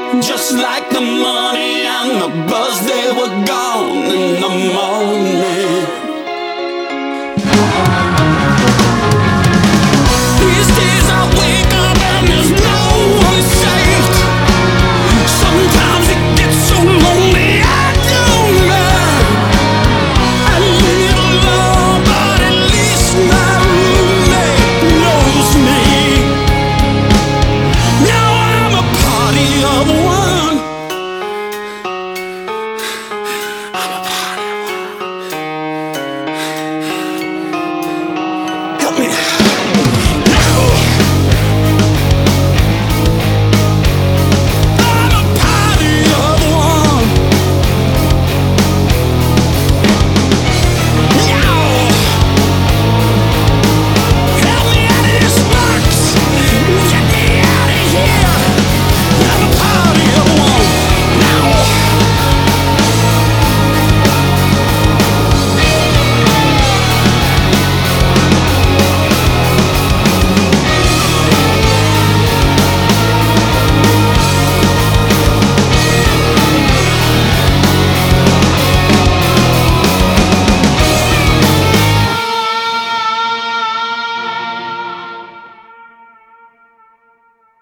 Just like the money and the buzz, they were gone in the morning. These days I wake up and there's no one safe. Sometimes it gets so lonely I don't mind. I live alone, but at least my roommate knows me. Now I'm a party of one.